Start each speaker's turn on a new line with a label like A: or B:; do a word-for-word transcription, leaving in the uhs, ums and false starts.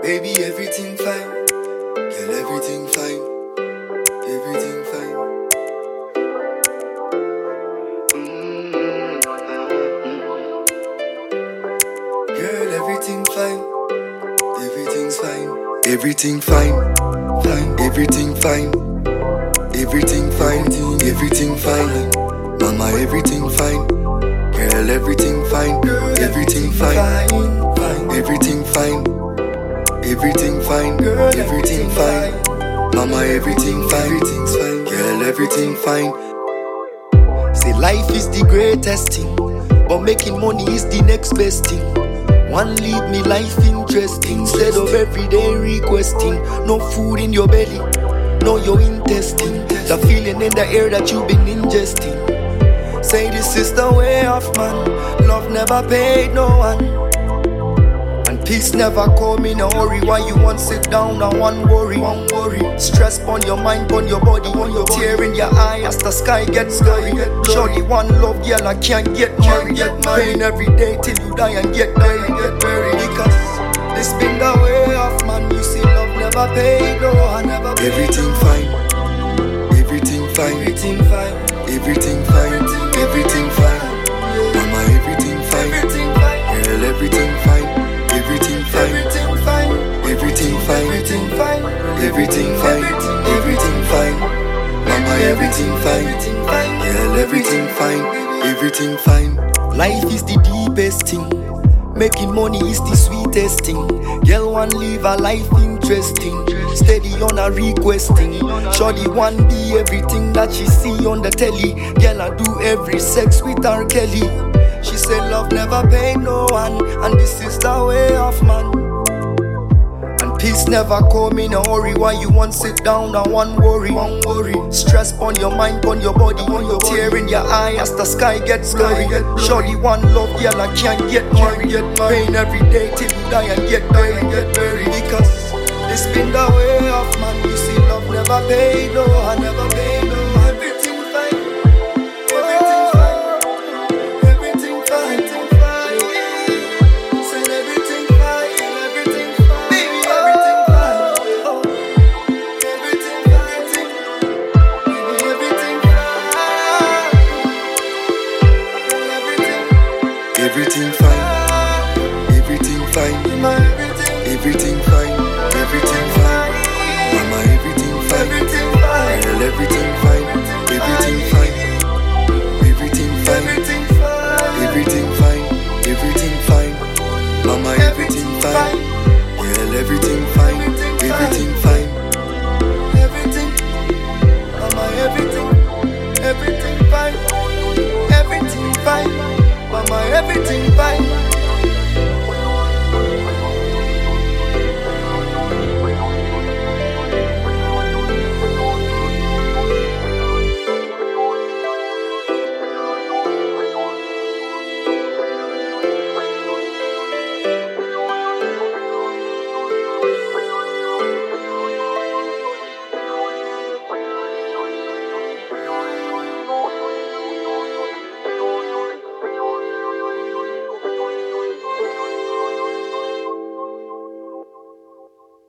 A: Baby, everything fine. Girl, everything fine. Everything fine. Mm-hmm. Girl, everything fine. Everything's fine. Everything fine. Fine. Everything fine. Everything fine. Everything fine. Mama, everything fine. Girl, everything fine. Everything fine. Everything fine. Everything fine. Girl, everything fine. Mama, everything fine. Everything's fine. Girl, everything fine. Say life is the greatest thing, but making money is the next best thing. One lead me life interesting, instead of everyday requesting. No food in your belly, no your intestine. The feeling in the air that you've been ingesting. Say this is the way of man. Love never paid no one, and peace never come in a hurry. Why you want sit down and one worry, one worry. Stress on your mind, on your body, on your tear in your eye as the sky gets scary. Surely one love, girl, I can't get married. Pain every day till you die and get buried, get buried. Because this been the way of man. You see, love never paid no one, never paid. Everything fine. Everything fine. Everything fine. Everything fine. Everything fine. Mama, everything fine. Everything fine. Girl, everything fine. Everything fine. Everything fine. Everything fine. Everything fine. Everything fine. Everything fine. Mama, everything fine. Girl, everything fine. Everything fine. Life is the deepest thing. Making money is the sweetest thing. Girl, one live a life interesting. Steady on her requesting. Shorty one be everything that she see on the telly. Girl, I do every sex with R. Kelly. She said love never paid no one, and this is the way of man. And peace never come in a hurry. Why you want sit down and one worry, one worry. Stress on your mind, on your body, on your tear in your eye as the sky gets scary. Surely one love, girl, I can't get married. Pain every day till you die and get buried, get buried. Because this been the way of man. You see, love never paid no, I never paid no. Everything fine. Everything fine. Everything fine. Everything fine. Said everything fine. Everything fine. Baby, everything fine. Oh. Everything fine. Baby, everything fine. Everything. Everything fine. Everything fine. Everything fine. Everything fine. Mama, everything fine. Everything fine. Girl, everything fine. Everything fine. Everything fine. Everything fine. Everything fine. Mama, everything fine. Girl, everything fine. Everything fine. Everything. Mama, everything. Everything fine. Everything fine. Mama, everything fine.